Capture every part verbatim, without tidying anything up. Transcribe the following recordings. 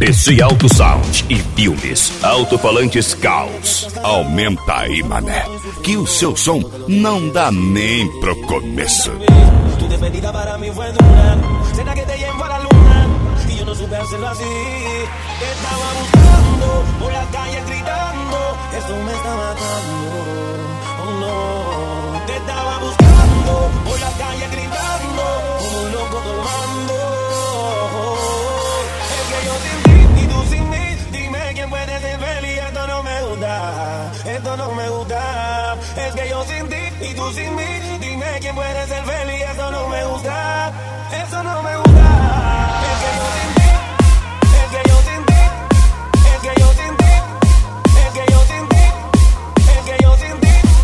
Móveis de alto sound e filmes. Alto-falantes Caos. Aumenta aí, mané, que o seu som não dá nem pro começo. Tu despedida para mí fue dura. Cena que te llevo a la luna y yo no supe hacerlo así. Te estaba buscando por las calles gritando. Esto me está matando. Oh no. Te estaba buscando por las calles gritando. Como un loco tomando. Es que yo sin ti y tú sin mí. Dime quién puede ser feliz. Esto no me gusta. Esto no me gusta. Es que yo sin ti y tú sin mí. Dime quién puede ser feliz. Eso no me gusta. Eso no me gusta. Es que yo sin ti. Es que yo sin ti. Es que yo sin ti. Es que yo sin ti. Es que yo sin ti.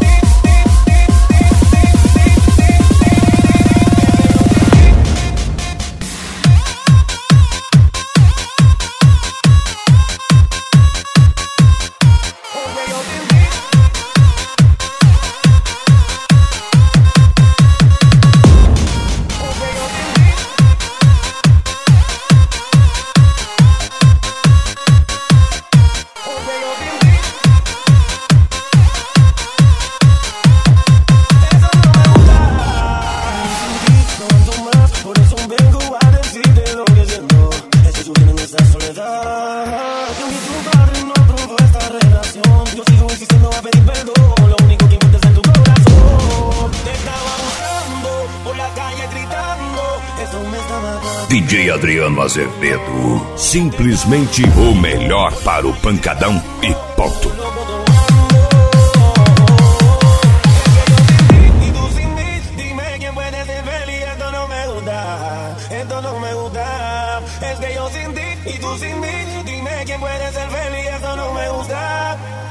D J Adriano Azevedo, simplesmente o melhor para o pancadão e ponto. Esto no me gusta, es que yo sin ti y tú sin mí. Dime quién puede ser feliz, esto no me gusta.